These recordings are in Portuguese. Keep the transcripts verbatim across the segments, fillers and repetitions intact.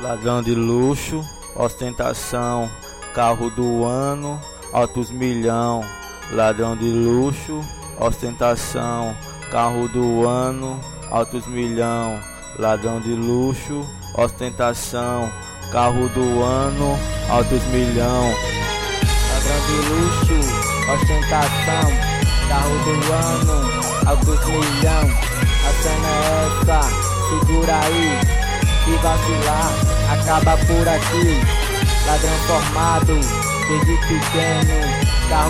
Ladrão de luxo, ostentação, carro do ano, altos milhão. Ladrão de luxo, ostentação, carro do ano, altos milhão. Ladrão de luxo, ostentação, carro do ano, altos milhão. Ladrão de luxo, ostentação, carro do ano, altos milhão. A cena é essa, segura aí, se vacilar, acaba por aqui. Ladrão formado, desde pequeno, carro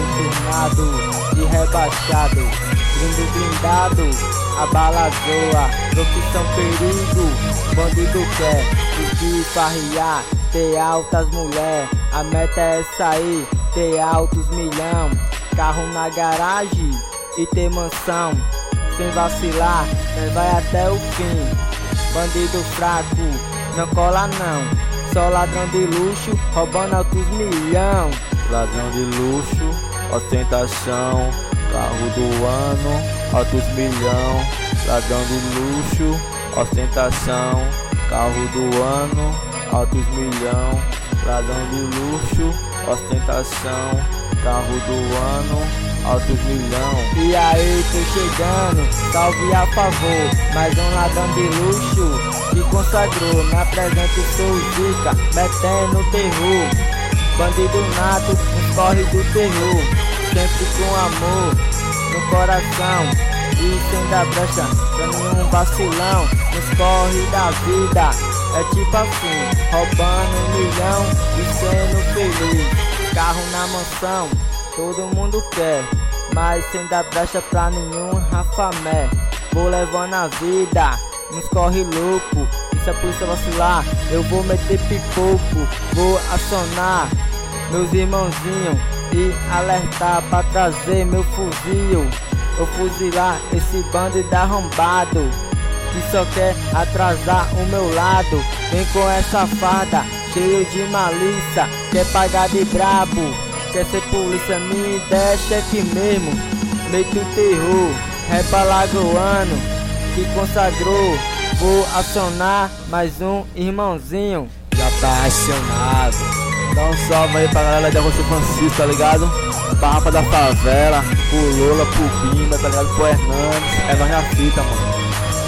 tunado e rebaixado. Lindo blindado, a bala zoa, profissão perigo. Bandido quer fugir, farrear, ter altas mulher. A meta é sair, ter altos milhão. Carro na garagem e ter mansão. Sem vacilar, nós vai até o fim. Bandido fraco, não cola não. Só ladrão de luxo, roubando altos milhão. Ladrão de luxo, ostentação, carro do ano, altos milhão. Ladrão de luxo, ostentação, carro do ano, altos milhão. Ladrão de luxo, ostentação, carro do ano, altos milhão. E aí, tô chegando, salve a favor. Mais um ladrão de luxo que consagrou. Me apresento, sou zica, metendo terror. Bandido nato, nos corre do terror. Sempre com amor no coração e sem dar brecha pra nenhum vacilão. Nos corre da vida, é tipo assim, roubando um milhão e sendo feliz. Carro na mansão, todo mundo quer, mas sem dar brecha pra nenhum rafamé. Vou levando a vida, nos corre louco. E se a polícia vacilar, eu vou meter pipoco. Vou acionar meus irmãozinhos e alertar pra trazer meu fuzil. Eu fuzilar esse bandido arrombado que só quer atrasar o meu lado. Vem com essa farda cheio de malícia, quer pagar de brabo, quer ser polícia, minha ideia é chefe mesmo. Meio o terror, rapa lagoano que consagrou. Vou acionar mais um irmãozinho. Já tá acionado. Dá um salve aí pra galera de Arroz Francisco, tá ligado? Pra Rapa da Favela, pro Lola, pro Bimba, tá ligado? Pro Hernandes, é nós na fita, mano.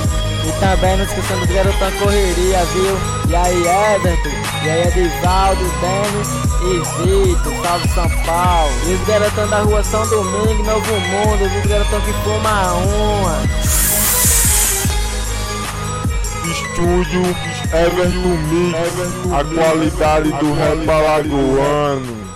E também não esquecendo do Garotão Correria, viu? E aí Everton, e aí Edivaldo, Denis e Vitor, salve São Paulo. E os garotão da rua São Domingo, Novo Mundo, os garotão que fuma uma. Estúdio Everton Mix, a qualidade do rap alagoano.